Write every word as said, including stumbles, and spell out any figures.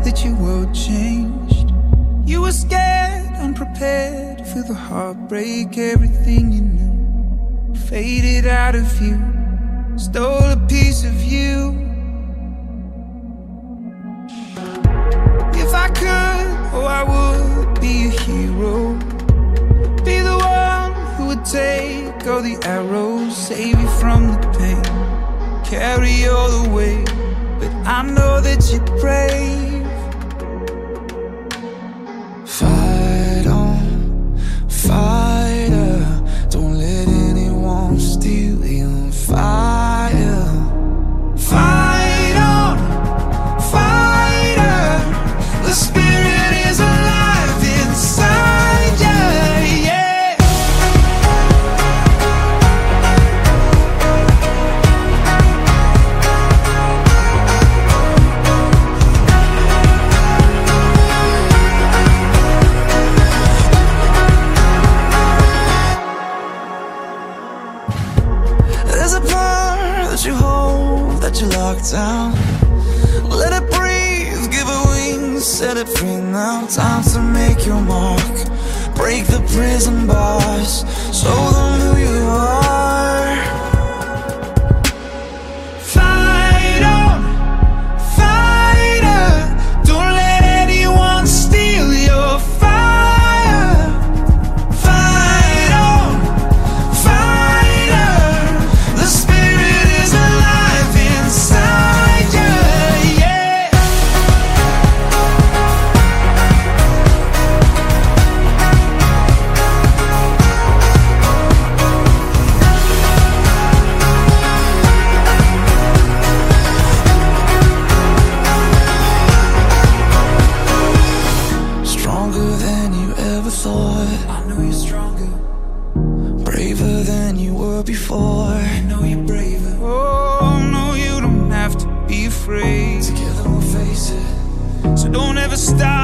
that your world changed. You were scared, unprepared for the heartbreak. Everything you knew faded out of view, stole a piece of you. If I could, oh I would be a hero, be the one who would take all the arrows, save you from the pain, carry all the weight. But I know that you're brave. Fight on, fighter. Don't let anyone steal your fire. Fight on, fighter. The spirit is alive inside you, yeah. There's a power that you hold, that you lock down. Let it breathe, give it wings, set it free now. Time to make your mark, break the prison bars, show them who you are. Fight on, fighter. Don't let anyone steal your fire. Fight on, fighter. The spirit is alive inside you, yeah. Stronger than you ever thought, I know you're stronger, braver than you were before. I know you're braver. Oh no, you don't have to be afraid. Together we'll face it. So don't ever stop